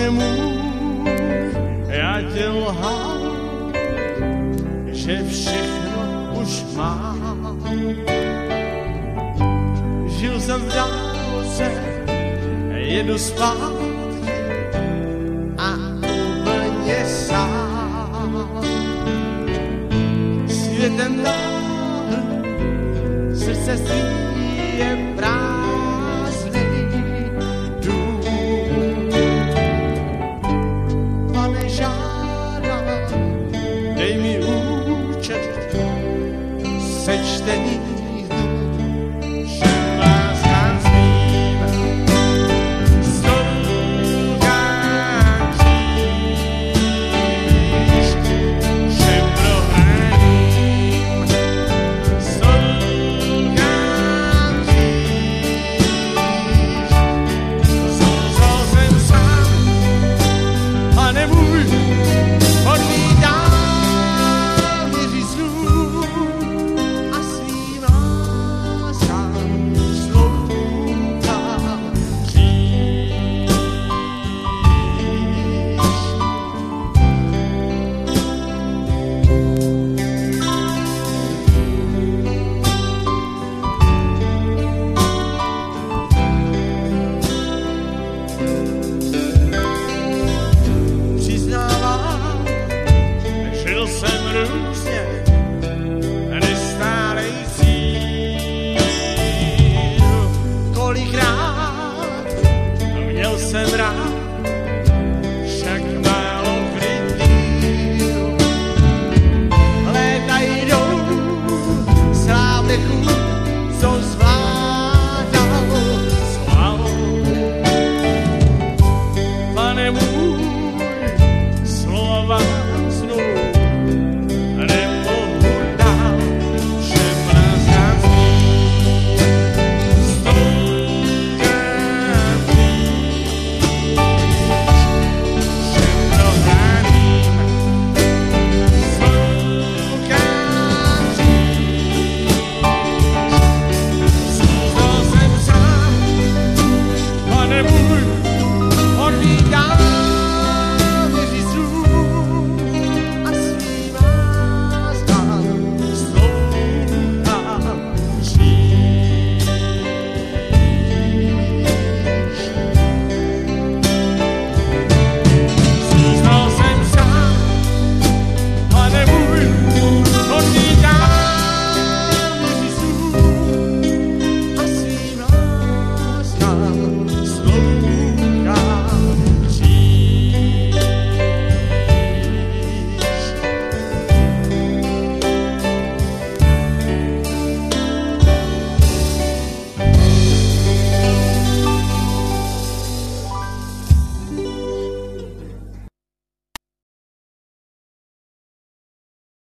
Pane můj, já tě lhal, že všechno už mám. Žil jsem v dálce, jedu zpátky a úplně sám. Světem náhle srdce svý je prázdnej dům. Pane, žádám, dej mi účet sečtených dnů, že vás nám svým stolkám kříž, že prohraním stolkám kříž. Zůstal jsem sám, Pane můj, odmítám věří snů a svým lásám slouchám kříž. Přiznávám, žil jsem různě, nestálej cíl. Kolikrát měl jsem rád, však málo krytýl. Léta jdou, slávnechů, co zvládl.